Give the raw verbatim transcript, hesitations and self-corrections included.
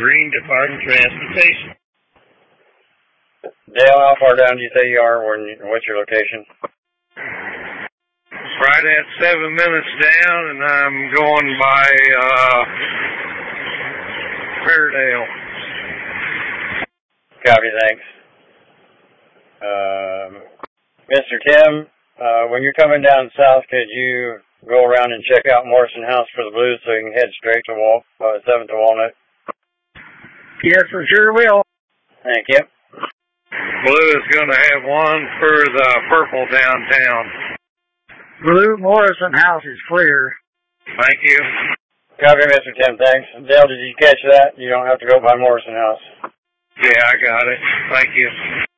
Green Department Transportation. Dale, how far down do you say you are? When, what's your location? Right at seven minutes down, and I'm going by uh, Fairdale. Copy, thanks. Uh, Mister Tim, uh, when you're coming down south, could you go around and check out Morrison House for the Blues so you can head straight to Wal uh, seventh to Walnut? Yes, for sure will. Thank you. Blue is going to have one for the purple downtown. Blue Morrison House is clear. Thank you. Copy, Mister Tim, thanks. Dale, did you catch that? You don't have to go by Morrison House. Yeah, I got it. Thank you.